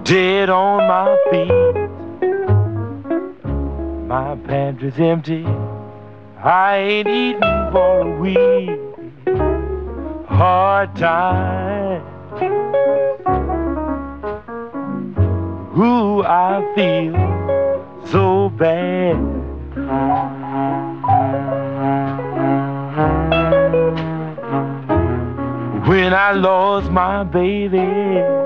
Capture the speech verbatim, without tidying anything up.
dead on my feet. My pantry's empty, I ain't eaten for a week. Hard times, ooh, I feel so bad. When I lost my baby,